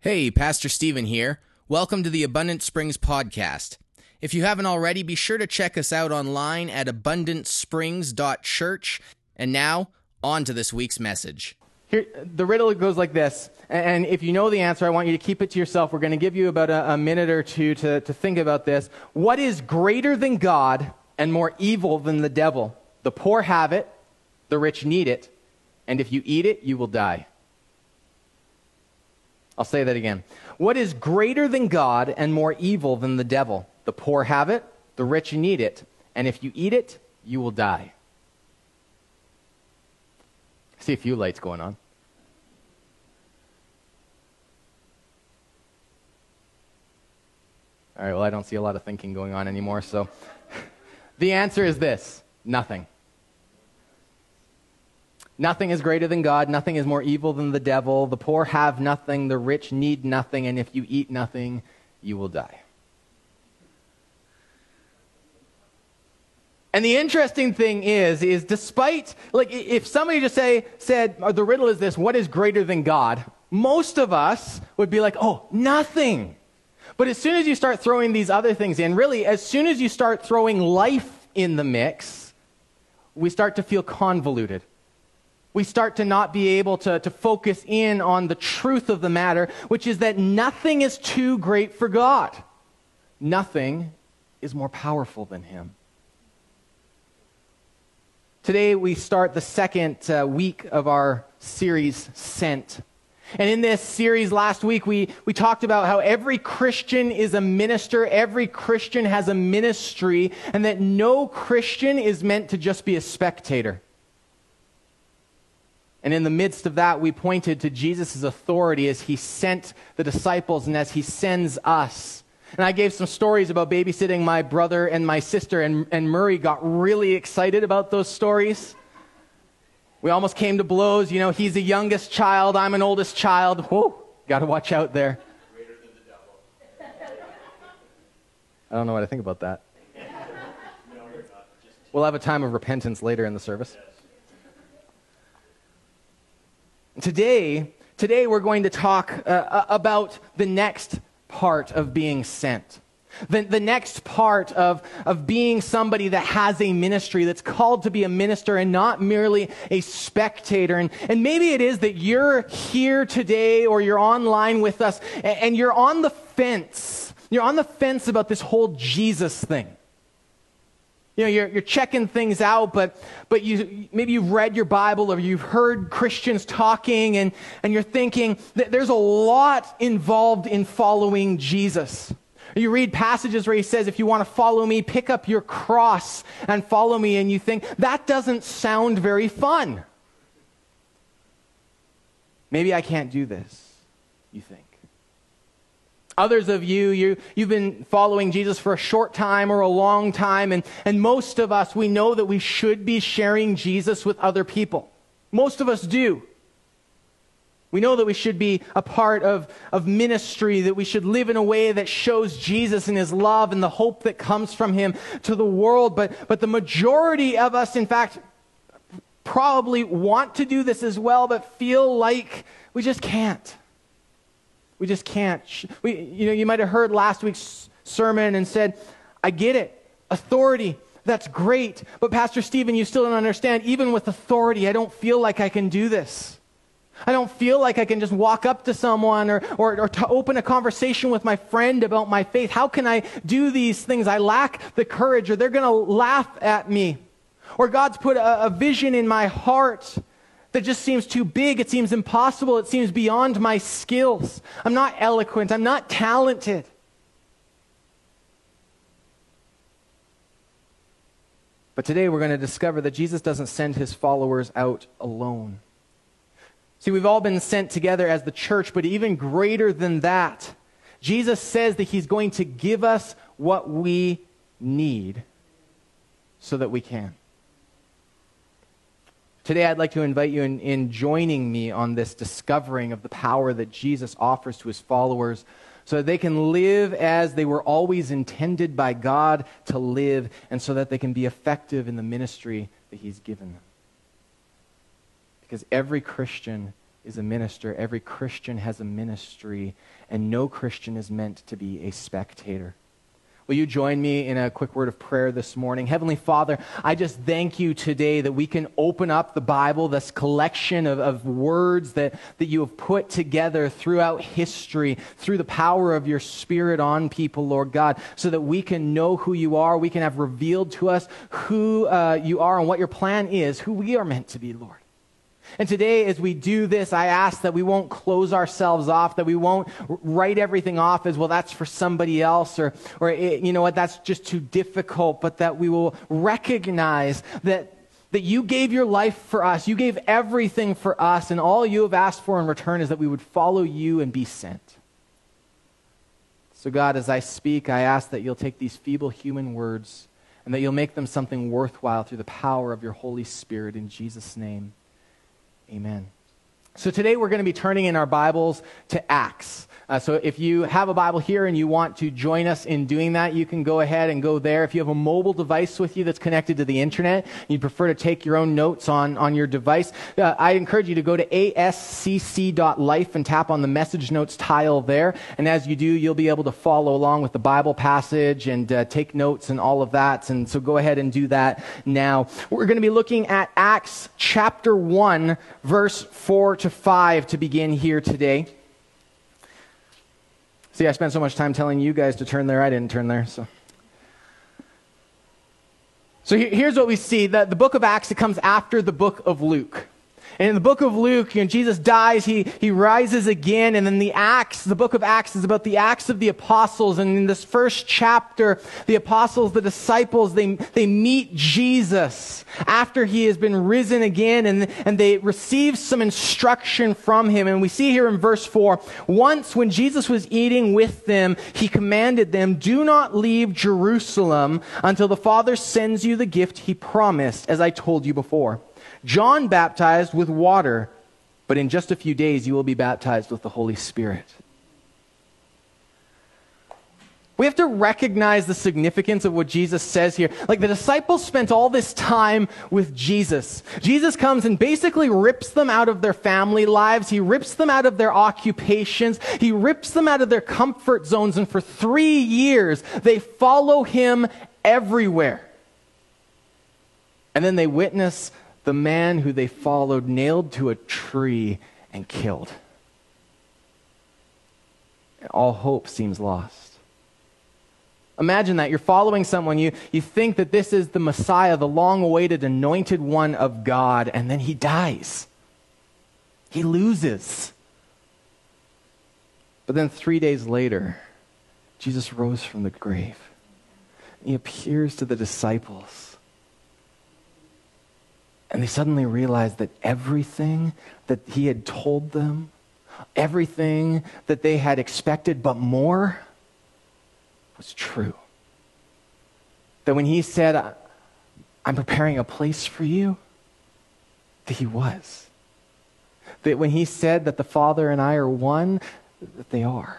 Hey, Pastor Stephen here. Welcome to the Abundant Springs podcast. If you haven't already, be sure to check us out online at abundantsprings.church. And now, on to this week's message. Here, the riddle goes like this, and if you know the answer, I want you to keep it to yourself. We're going to give you about a minute or two to think about this. What is greater than God and more evil than the devil? The poor have it, the rich need it, and if you eat it, you will die. I'll say that again. What is greater than God and more evil than the devil? The poor have it, the rich need it, and if you eat it, you will die. I see a few lights going on. All right, well, I don't see a lot of thinking going on anymore, so the answer is this: nothing. Nothing is greater than God. Nothing is more evil than the devil. The poor have nothing. The rich need nothing. And if you eat nothing, you will die. And the interesting thing is despite, if somebody just said, the riddle is this: what is greater than God? Most of us would be like, oh, nothing. But as soon as you start throwing these other things in, really, as soon as you start throwing life in the mix, we start to feel convoluted. We start to not be able to focus in on the truth of the matter, which is that nothing is too great for God. Nothing is more powerful than Him. Today we start the second week of our series, Sent. And in this series last week, we talked about how every Christian is a minister, every Christian has a ministry, and that no Christian is meant to just be a spectator. And in the midst of that, we pointed to Jesus' authority as He sent the disciples and as He sends us. And I gave some stories about babysitting my brother and my sister, and Murray got really excited about those stories. We almost came to blows. You know, he's the youngest child, I'm an oldest child. Whoa, got to watch out there. Greater than the devil. I don't know what I think about that. No, you're not. We'll have a time of repentance later in the service. Yes. Today we're going to talk about the next part of being sent. The next part of being somebody that has a ministry, that's called to be a minister and not merely a spectator. And maybe it is that you're here today or you're online with us and you're on the fence. You're on the fence about this whole Jesus thing. You know, you're checking things out, but maybe you've read your Bible or you've heard Christians talking and you're thinking that there's a lot involved in following Jesus. You read passages where He says, if you want to follow me, pick up your cross and follow me, and you think, that doesn't sound very fun. Maybe I can't do this, you think. Others of you've been following Jesus for a short time or a long time, and most of us, we know that we should be sharing Jesus with other people. Most of us do. We know that we should be a part of ministry, that we should live in a way that shows Jesus and His love and the hope that comes from Him to the world. But the majority of us, in fact, probably want to do this as well, but feel like we just can't. We just can't. You might have heard last week's sermon and said, I get it. Authority, that's great. But Pastor Stephen, you still don't understand. Even with authority, I don't feel like I can do this. I don't feel like I can just walk up to someone or to open a conversation with my friend about my faith. How can I do these things? I lack the courage, or they're going to laugh at me. Or God's put a vision in my heart that just seems too big. It seems impossible. It seems beyond my skills. I'm not eloquent. I'm not talented. But today we're going to discover that Jesus doesn't send His followers out alone. See, we've all been sent together as the church, but even greater than that, Jesus says that He's going to give us what we need so that we can. Today, I'd like to invite you in joining me on this discovering of the power that Jesus offers to His followers so that they can live as they were always intended by God to live, and so that they can be effective in the ministry that He's given them. Because every Christian is a minister. Every Christian has a ministry, and no Christian is meant to be a spectator. Will you join me in a quick word of prayer this morning? Heavenly Father, I just thank you today that we can open up the Bible, this collection of words that you have put together throughout history, through the power of your Spirit on people, Lord God, so that we can know who you are, we can have revealed to us who you are and what your plan is, who we are meant to be, Lord. And today, as we do this, I ask that we won't close ourselves off, that we won't write everything off as, well, that's for somebody else, or you know what, that's just too difficult, but that we will recognize that you gave your life for us, you gave everything for us, and all you have asked for in return is that we would follow you and be sent. So God, as I speak, I ask that you'll take these feeble human words and that you'll make them something worthwhile through the power of your Holy Spirit, in Jesus' name. Amen. So today we're going to be turning in our Bibles to Acts. So if you have a Bible here and you want to join us in doing that, you can go ahead and go there. If you have a mobile device with you that's connected to the internet, you'd prefer to take your own notes on your device, I encourage you to go to ascc.life and tap on the message notes tile there. And as you do, you'll be able to follow along with the Bible passage and take notes and all of that. And so go ahead and do that now. We're going to be looking at Acts chapter 1, verse 4 to 5 to begin here today. See, I spent so much time telling you guys to turn there, I didn't turn there. So here's what we see. That the book of Acts, it comes after the book of Luke. And in the book of Luke, Jesus dies, he rises again, and then the book of Acts is about the Acts of the Apostles. And in this first chapter, the apostles, the disciples, they meet Jesus after he has been risen again, and they receive some instruction from him. And we see here in verse 4, once when Jesus was eating with them, he commanded them, do not leave Jerusalem until the Father sends you the gift he promised, as I told you before. John baptized with water, but in just a few days you will be baptized with the Holy Spirit. We have to recognize the significance of what Jesus says here. Like, the disciples spent all this time with Jesus. Jesus comes and basically rips them out of their family lives. He rips them out of their occupations. He rips them out of their comfort zones. And for 3 years, they follow him everywhere. And then they witness the man who they followed nailed to a tree and killed. And all hope seems lost. Imagine that. You're following someone. You think that this is the Messiah, the long-awaited anointed one of God, and then he dies. He loses. But then 3 days later, Jesus rose from the grave. He appears to the disciples. And they suddenly realized that everything that he had told them, everything that they had expected but more, was true. That when he said, I'm preparing a place for you, that he was. That when he said that the Father and I are one, that they are.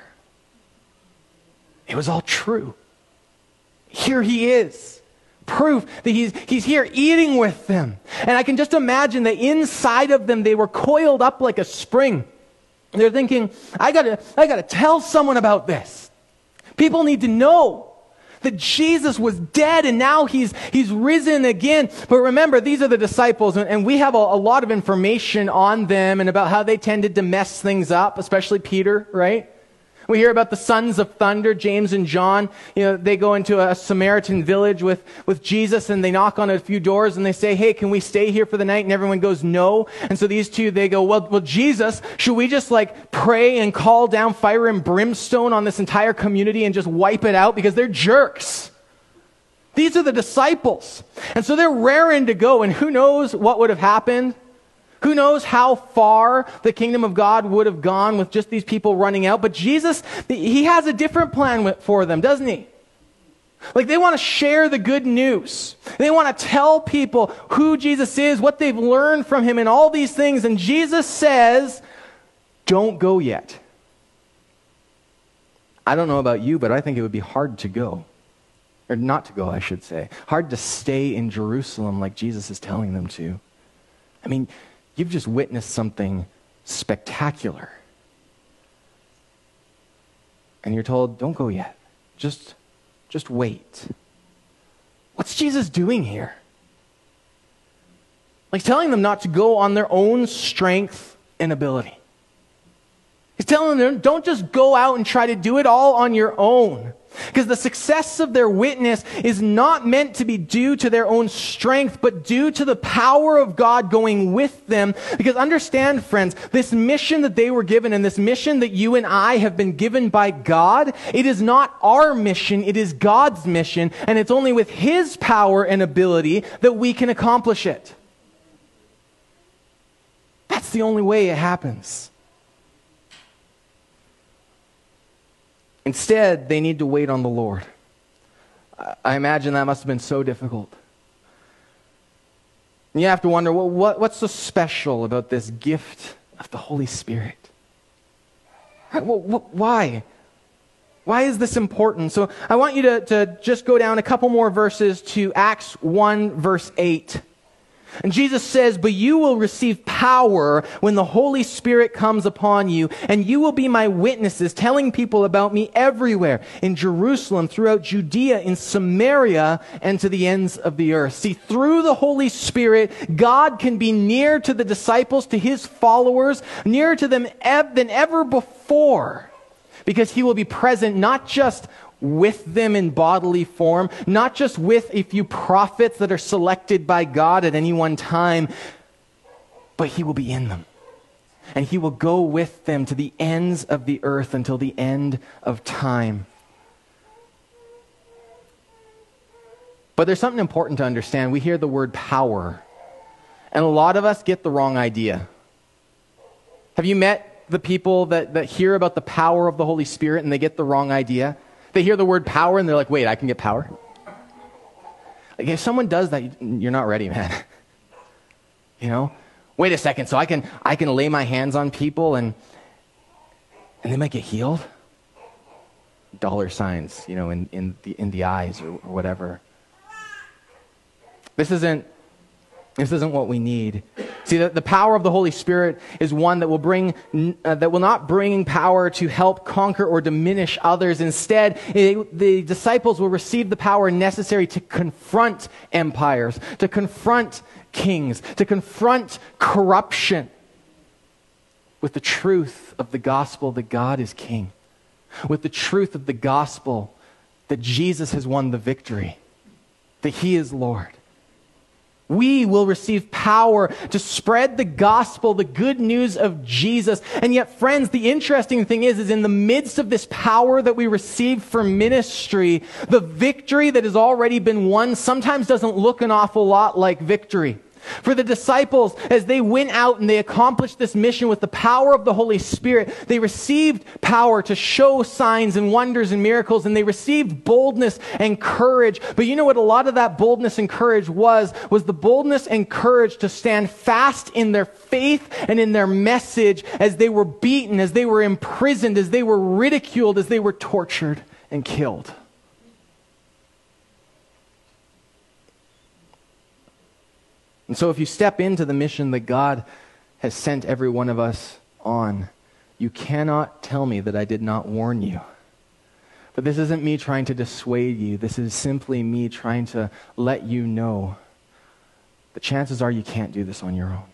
It was all true. Here he is. Proof that he's here eating with them. And I can just imagine that inside of them they were coiled up like a spring. They're thinking, I gotta tell someone about this. People need to know that Jesus was dead and now he's risen again. But remember, these are the disciples, and we have a lot of information on them and about how they tended to mess things up, especially Peter, right? We hear about the sons of thunder, James and John. You know, they go into a Samaritan village with Jesus, and they knock on a few doors and they say, hey, can we stay here for the night? And everyone goes, no. And so these two, they go, well, Jesus, should we just pray and call down fire and brimstone on this entire community and just wipe it out? Because they're jerks. These are the disciples. And so they're raring to go, and who knows what would have happened? Who knows how far the kingdom of God would have gone with just these people running out? But Jesus, he has a different plan for them, doesn't he? They want to share the good news. They want to tell people who Jesus is, what they've learned from him, and all these things. And Jesus says, don't go yet. I don't know about you, but I think it would be hard to go. Or not to go, I should say. Hard to stay in Jerusalem like Jesus is telling them to. I mean, you've just witnessed something spectacular. And you're told, don't go yet. Just wait. What's Jesus doing here? Like telling them not to go on their own strength and ability. He's telling them, don't just go out and try to do it all on your own. Because the success of their witness is not meant to be due to their own strength, but due to the power of God going with them. Because understand, friends, this mission that they were given and this mission that you and I have been given by God, it is not our mission, it is God's mission. And it's only with His power and ability that we can accomplish it. That's the only way it happens. Instead, they need to wait on the Lord. I imagine that must have been so difficult. And you have to wonder, well, what's so special about this gift of the Holy Spirit? Why? Why is this important? So I want you to just go down a couple more verses to Acts 1, verse 8. And Jesus says, but you will receive power when the Holy Spirit comes upon you, and you will be my witnesses, telling people about me everywhere, in Jerusalem, throughout Judea, in Samaria, and to the ends of the earth. See, through the Holy Spirit, God can be near to the disciples, to His followers, nearer to them than ever before, because He will be present not just with them in bodily form, not just with a few prophets that are selected by God at any one time, but He will be in them. And He will go with them to the ends of the earth until the end of time. But there's something important to understand. We hear the word power, and a lot of us get the wrong idea. Have you met the people that hear about the power of the Holy Spirit and they get the wrong idea? They hear the word power and they're like, wait, I can get power? Like if someone does that, you're not ready, man. You know? Wait a second, so I can lay my hands on people and they might get healed? Dollar signs, you know, in the eyes or whatever. This isn't what we need. See, the power of the Holy Spirit is one that will not bring power to help conquer or diminish others. Instead, the disciples will receive the power necessary to confront empires, to confront kings, to confront corruption with the truth of the gospel that God is King, with the truth of the gospel that Jesus has won the victory, that He is Lord. We will receive power to spread the gospel, the good news of Jesus. And yet, friends, the interesting thing is in the midst of this power that we receive for ministry, the victory that has already been won sometimes doesn't look an awful lot like victory. For the disciples, as they went out and they accomplished this mission with the power of the Holy Spirit, they received power to show signs and wonders and miracles, and they received boldness and courage. But you know what a lot of that boldness and courage was the boldness and courage to stand fast in their faith and in their message as they were beaten, as they were imprisoned, as they were ridiculed, as they were tortured and killed. And so if you step into the mission that God has sent every one of us on, you cannot tell me that I did not warn you. But this isn't me trying to dissuade you. This is simply me trying to let you know the chances are you can't do this on your own.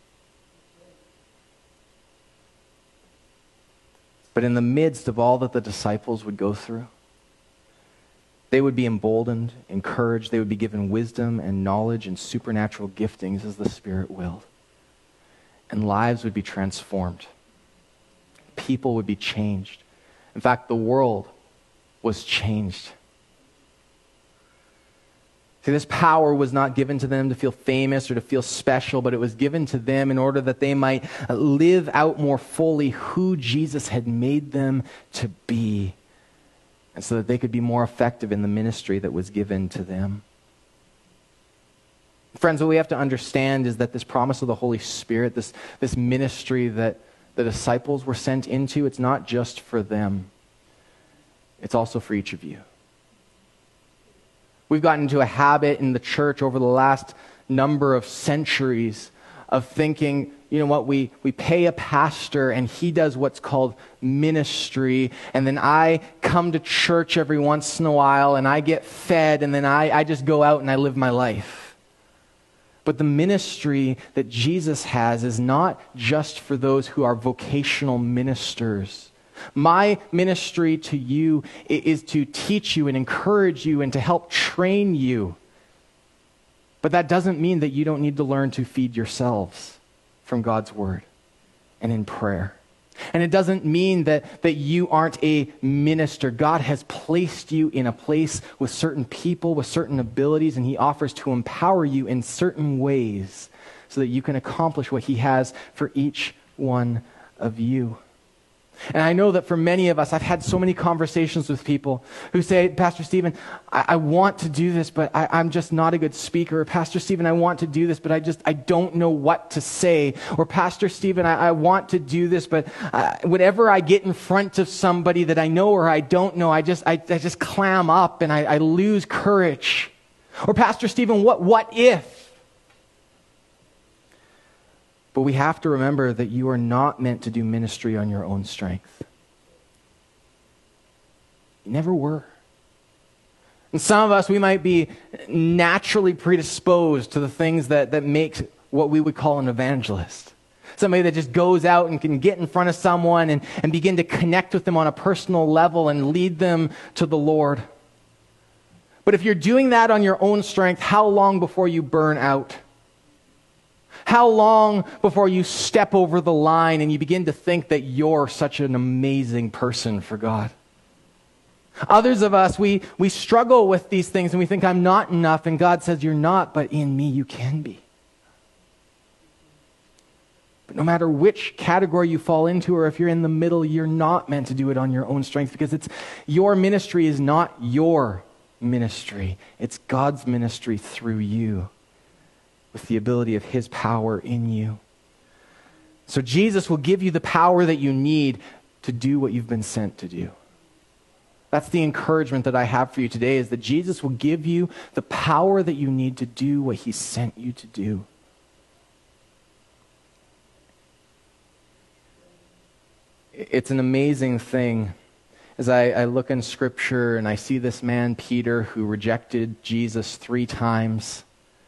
But in the midst of all that the disciples would go through, they would be emboldened, encouraged. They would be given wisdom and knowledge and supernatural giftings as the Spirit willed. And lives would be transformed. People would be changed. In fact, the world was changed. See, this power was not given to them to feel famous or to feel special, but it was given to them in order that they might live out more fully who Jesus had made them to be, and so that they could be more effective in the ministry that was given to them. Friends, what we have to understand is that this promise of the Holy Spirit, this ministry that the disciples were sent into, it's not just for them. It's also for each of you. We've gotten into a habit in the church over the last number of centuries of thinking, you know what, we pay a pastor and he does what's called ministry, and then I come to church every once in a while and I get fed, and then I just go out and I live my life. But the ministry that Jesus has is not just for those who are vocational ministers. My ministry to you is to teach you and encourage you and to help train you. But that doesn't mean that you don't need to learn to feed yourselves from God's word and in prayer. And it doesn't mean that you aren't a minister. God has placed you in a place with certain people, with certain abilities, and he offers to empower you in certain ways so that you can accomplish what he has for each one of you. And I know that for many of us, I've had so many conversations with people who say, Pastor Stephen, I want to do this, but I'm just not a good speaker. Or Pastor Stephen, I want to do this, but I don't know what to say. Or Pastor Stephen, I want to do this, but whenever I get in front of somebody that I know or I don't know, I just clam up and I lose courage. Or Pastor Stephen, what if? But we have to remember that you are not meant to do ministry on your own strength. You never were. And some of us, we might be naturally predisposed to the things that make what we would call an evangelist. Somebody that just goes out and can get in front of someone and begin to connect with them on a personal level and lead them to the Lord. But if you're doing that on your own strength, how long before you burn out? How long before you step over the line and you begin to think that you're such an amazing person for God? Others of us, we struggle with these things and we think, I'm not enough. And God says, you're not, but in me you can be. But no matter which category you fall into, or if you're in the middle, you're not meant to do it on your own strength, because your ministry is not your ministry. It's God's ministry through you, with the ability of his power in you. So Jesus will give you the power that you need to do what you've been sent to do. That's the encouragement that I have for you today, is that Jesus will give you the power that you need to do what he sent you to do. It's an amazing thing as I look in Scripture and I see this man, Peter, who rejected Jesus 3 times.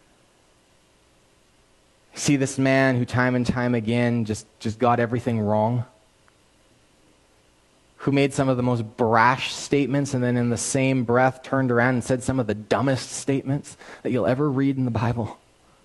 See this man who time and time again just got everything wrong, who made some of the most brash statements and then in the same breath turned around and said some of the dumbest statements that you'll ever read in the Bible.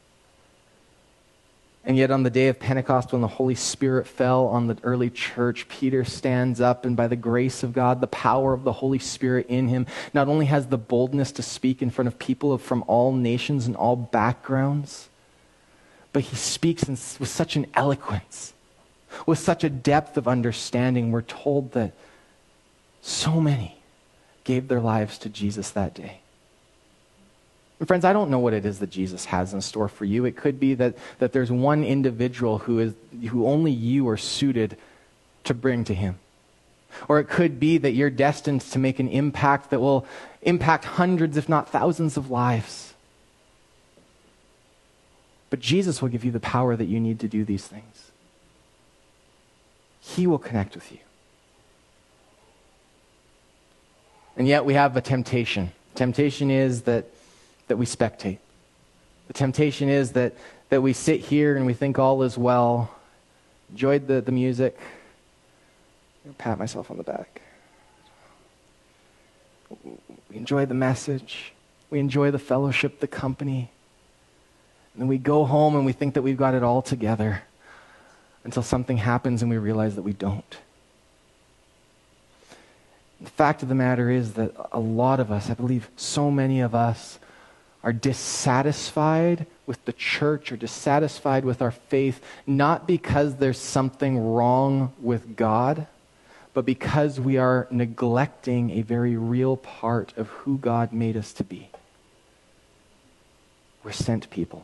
And yet on the day of Pentecost, when the Holy Spirit fell on the early church, Peter stands up, and by the grace of God, the power of the Holy Spirit in him, not only has the boldness to speak in front of people from all nations and all backgrounds, but he speaks with such an eloquence, with such a depth of understanding. We're told that so many gave their lives to Jesus that day. And friends, I don't know what it is that Jesus has in store for you. It could be that there's one individual who only you are suited to bring to him. Or it could be that you're destined to make an impact that will impact hundreds, if not thousands, of lives. But Jesus will give you the power that you need to do these things. He will connect with you. And yet we have a temptation. Temptation is that we spectate. The temptation is that we sit here and we think all is well. Enjoyed the music. I'll pat myself on the back. We enjoy the message. We enjoy the fellowship, the company. And then we go home and we think that we've got it all together until something happens and we realize that we don't. The fact of the matter is that a lot of us, I believe so many of us, are dissatisfied with the church or dissatisfied with our faith, not because there's something wrong with God, but because we are neglecting a very real part of who God made us to be. We're sent people.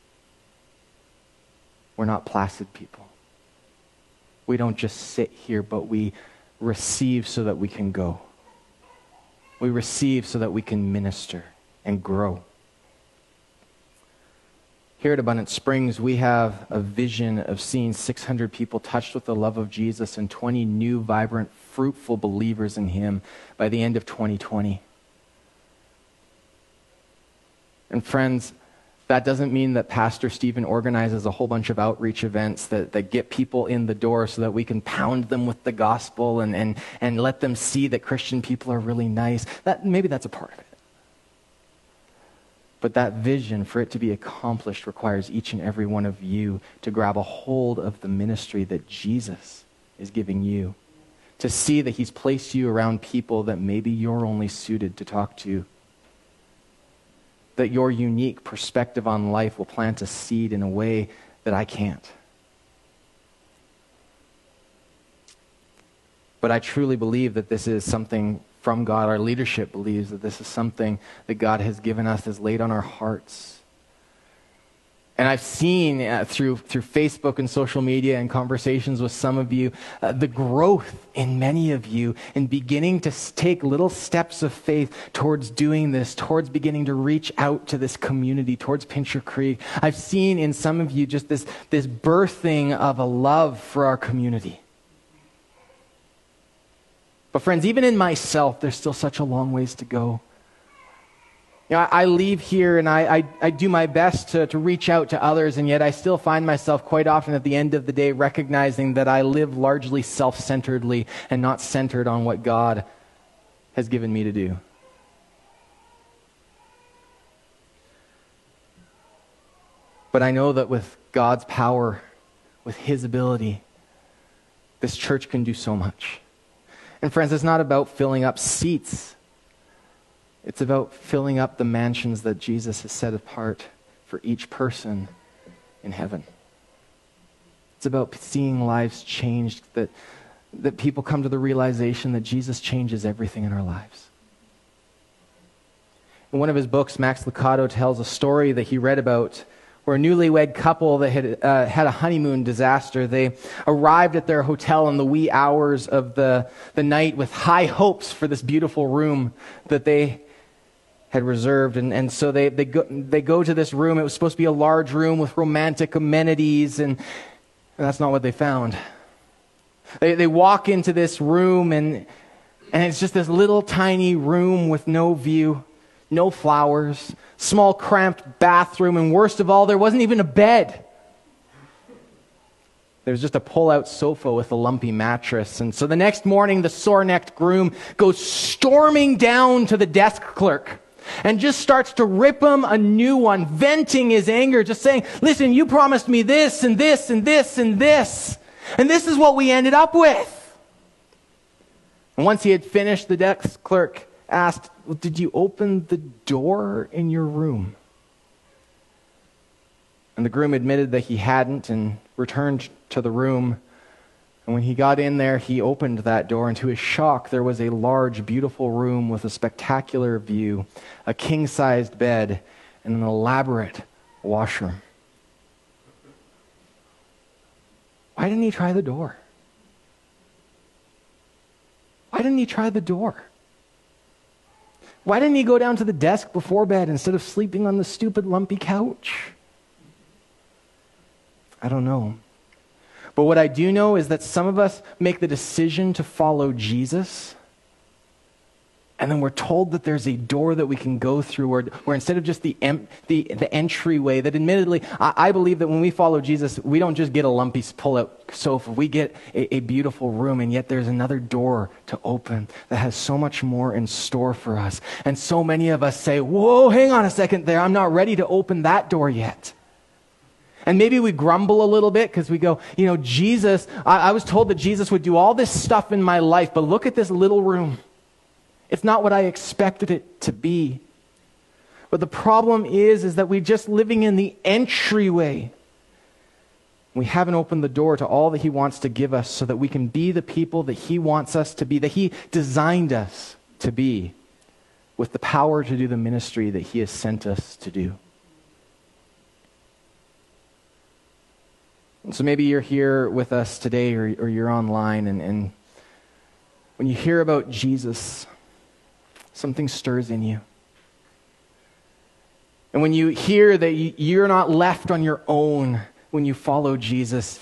We're not placid people. We don't just sit here, but we receive so that we can go. We receive so that we can minister and grow. Here at Abundant Springs, we have a vision of seeing 600 people touched with the love of Jesus and 20 new, vibrant, fruitful believers in him by the end of 2020. And friends, that doesn't mean that Pastor Stephen organizes a whole bunch of outreach events that get people in the door so that we can pound them with the gospel and let them see that Christian people are really nice. Maybe that's a part of it. But that vision, for it to be accomplished, requires each and every one of you to grab a hold of the ministry that Jesus is giving you, to see that he's placed you around people that maybe you're only suited to talk to, that your unique perspective on life will plant a seed in a way that I can't. But I truly believe that this is something from God. Our leadership believes that this is something that God has given us, has laid on our hearts. And I've seen through Facebook and social media and conversations with some of you, the growth in many of you in beginning to take little steps of faith towards doing this, towards beginning to reach out to this community, towards Pincher Creek. I've seen in some of you just this birthing of a love for our community. But friends, even in myself, there's still such a long ways to go. You know, I leave here and I do my best to reach out to others, and yet I still find myself quite often at the end of the day recognizing that I live largely self-centeredly and not centered on what God has given me to do. But I know that with God's power, with his ability, this church can do so much. And friends, it's not about filling up seats. It's about filling up the mansions that Jesus has set apart for each person in heaven. It's about seeing lives changed, that people come to the realization that Jesus changes everything in our lives. In one of his books, Max Lucado tells a story that he read about where a newlywed couple that had a honeymoon disaster. They arrived at their hotel in the wee hours of the night with high hopes for this beautiful room that they had reserved. And so they go to this room. It was supposed to be a large room with romantic amenities, and that's not what they found. They walk into this room, and it's just this little tiny room with no view, no flowers, small cramped bathroom, and worst of all, there wasn't even a bed. There was just a pull-out sofa with a lumpy mattress. And so the next morning, the sore-necked groom goes storming down to the desk clerk and just starts to rip him a new one, venting his anger, just saying, listen, you promised me this and this and this and this, and this is what we ended up with. And once he had finished, the desk clerk asked, well, did you open the door in your room? And the groom admitted that he hadn't and returned to the room. And when he got in there, he opened that door, and to his shock, there was a large, beautiful room with a spectacular view, a king-sized bed, and an elaborate washroom. Why didn't he try the door? Why didn't he try the door? Why didn't he go down to the desk before bed instead of sleeping on the stupid lumpy couch? I don't know. But what I do know is that some of us make the decision to follow Jesus, and then we're told that there's a door that we can go through, where instead of just the entryway, that admittedly, I believe that when we follow Jesus, we don't just get a lumpy pull-out sofa. We get a beautiful room, and yet there's another door to open that has so much more in store for us. And so many of us say, whoa, hang on a second there. I'm not ready to open that door yet. And maybe we grumble a little bit because we go, Jesus, I was told that Jesus would do all this stuff in my life, but look at this little room. It's not what I expected it to be. But the problem is that we're just living in the entryway. We haven't opened the door to all that he wants to give us so that we can be the people that he wants us to be, that he designed us to be, with the power to do the ministry that he has sent us to do. And so maybe you're here with us today, or you're online, and when you hear about Jesus, something stirs in you. And when you hear that you're not left on your own when you follow Jesus,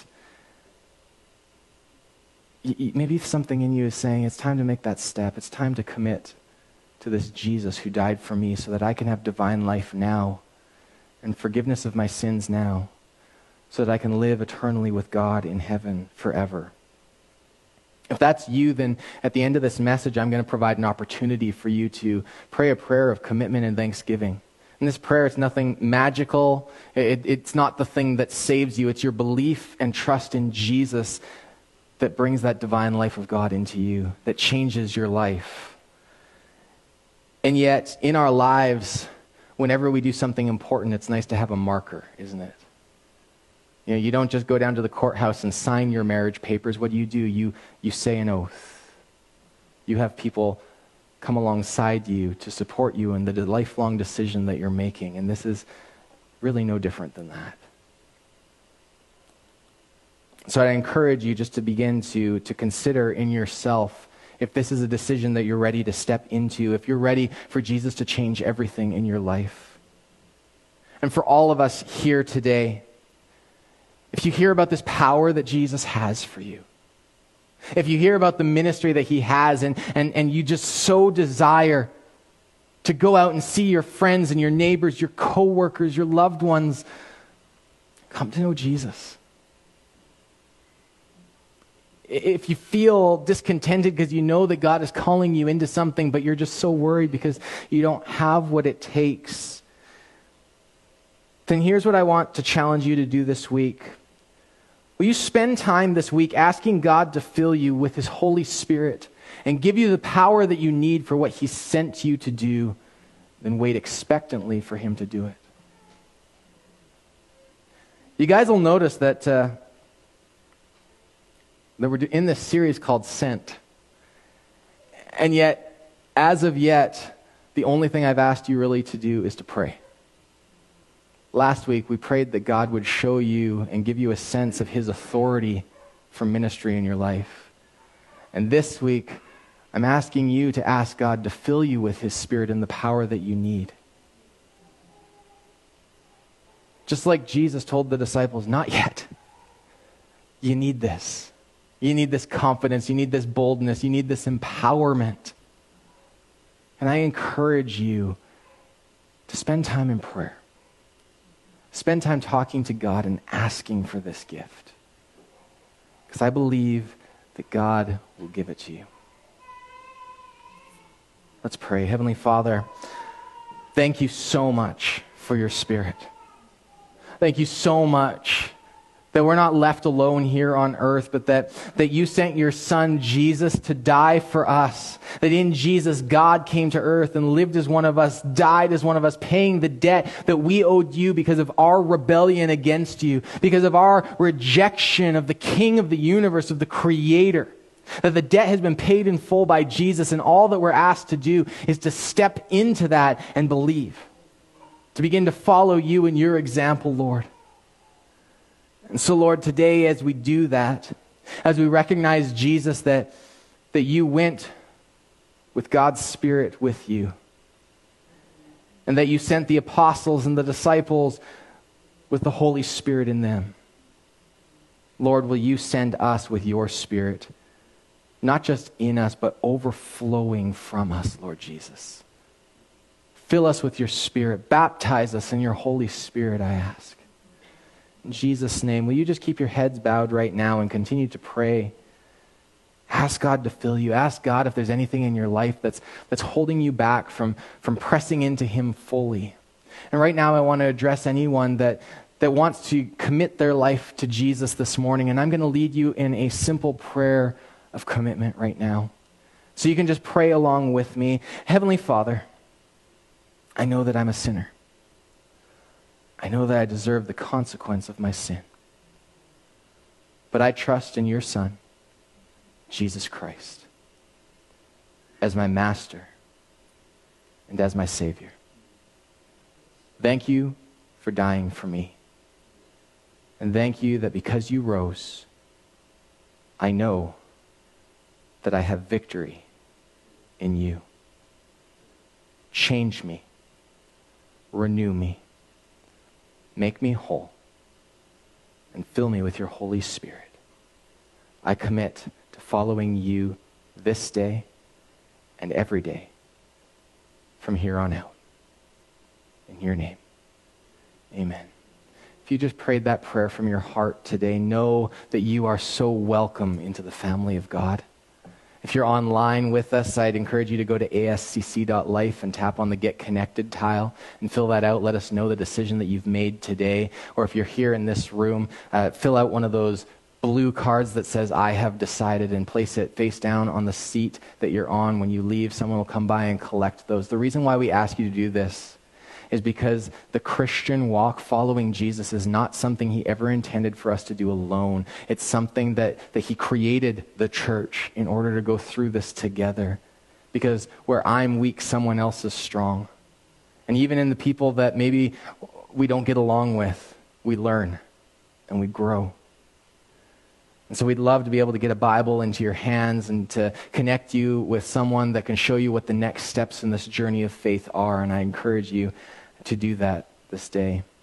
maybe something in you is saying, it's time to make that step. It's time to commit to this Jesus who died for me so that I can have divine life now and forgiveness of my sins now, so that I can live eternally with God in heaven forever. If that's you, then at the end of this message, I'm going to provide an opportunity for you to pray a prayer of commitment and thanksgiving. And this prayer is nothing magical. It's not the thing that saves you. It's your belief and trust in Jesus that brings that divine life of God into you, that changes your life. And yet, in our lives, whenever we do something important, it's nice to have a marker, isn't it? You know, you don't just go down to the courthouse and sign your marriage papers. What do? You say an oath. You have people come alongside you to support you in the lifelong decision that you're making. And this is really no different than that. So I encourage you just to begin to consider in yourself if this is a decision that you're ready to step into, if you're ready for Jesus to change everything in your life. And for all of us here today, if you hear about this power that Jesus has for you, if you hear about the ministry that he has and you just so desire to go out and see your friends and your neighbors, your coworkers, your loved ones, come to know Jesus. If you feel discontented because you know that God is calling you into something, but you're just so worried because you don't have what it takes, then here's what I want to challenge you to do this week. Will you spend time this week asking God to fill you with his Holy Spirit and give you the power that you need for what he sent you to do, then wait expectantly for him to do it? You guys will notice that we're in this series called Sent. And yet, as of yet, the only thing I've asked you really to do is to pray. Last week, we prayed that God would show you and give you a sense of his authority for ministry in your life. And this week, I'm asking you to ask God to fill you with his Spirit and the power that you need. Just like Jesus told the disciples, not yet. You need this. You need this confidence. You need this boldness. You need this empowerment. And I encourage you to spend time in prayer. Spend time talking to God and asking for this gift. Because I believe that God will give it to you. Let's pray. Heavenly Father, thank you so much for your Spirit. Thank you so much that we're not left alone here on earth, but that you sent your Son, Jesus, to die for us. That in Jesus, God came to earth and lived as one of us, died as one of us, paying the debt that we owed you because of our rebellion against you, because of our rejection of the King of the universe, of the Creator. That the debt has been paid in full by Jesus, and all that we're asked to do is to step into that and believe. To begin to follow you and your example, Lord. And so, Lord, today as we do that, as we recognize, Jesus, that you went with God's Spirit with you, and that you sent the apostles and the disciples with the Holy Spirit in them. Lord, will you send us with your Spirit, not just in us, but overflowing from us, Lord Jesus. Fill us with your Spirit. Baptize us in your Holy Spirit, I ask. In Jesus' name, will you just keep your heads bowed right now and continue to pray? Ask God to fill you. Ask God if there's anything in your life that's holding you back from pressing into him fully. And right now I want to address anyone that wants to commit their life to Jesus this morning. And I'm going to lead you in a simple prayer of commitment right now. So you can just pray along with me. Heavenly Father, I know that I'm a sinner. I know that I deserve the consequence of my sin. But I trust in your Son, Jesus Christ, as my Master and as my Savior. Thank you for dying for me. And thank you that because you rose, I know that I have victory in you. Change me. renew me, make me whole, and fill me with your Holy Spirit. I commit to following you this day and every day from here on out. In your name, amen. If you just prayed that prayer from your heart today, know that you are so welcome into the family of God. If you're online with us, I'd encourage you to go to ascc.life and tap on the Get Connected tile and fill that out. Let us know the decision that you've made today. Or if you're here in this room, fill out one of those blue cards that says, I have decided, and place it face down on the seat that you're on. When you leave, someone will come by and collect those. The reason why we ask you to do this is because the Christian walk following Jesus is not something he ever intended for us to do alone. It's something that he created the church in order to go through this together. Because where I'm weak, someone else is strong. And even in the people that maybe we don't get along with, we learn and we grow. And so we'd love to be able to get a Bible into your hands and to connect you with someone that can show you what the next steps in this journey of faith are. And I encourage you to do that this day.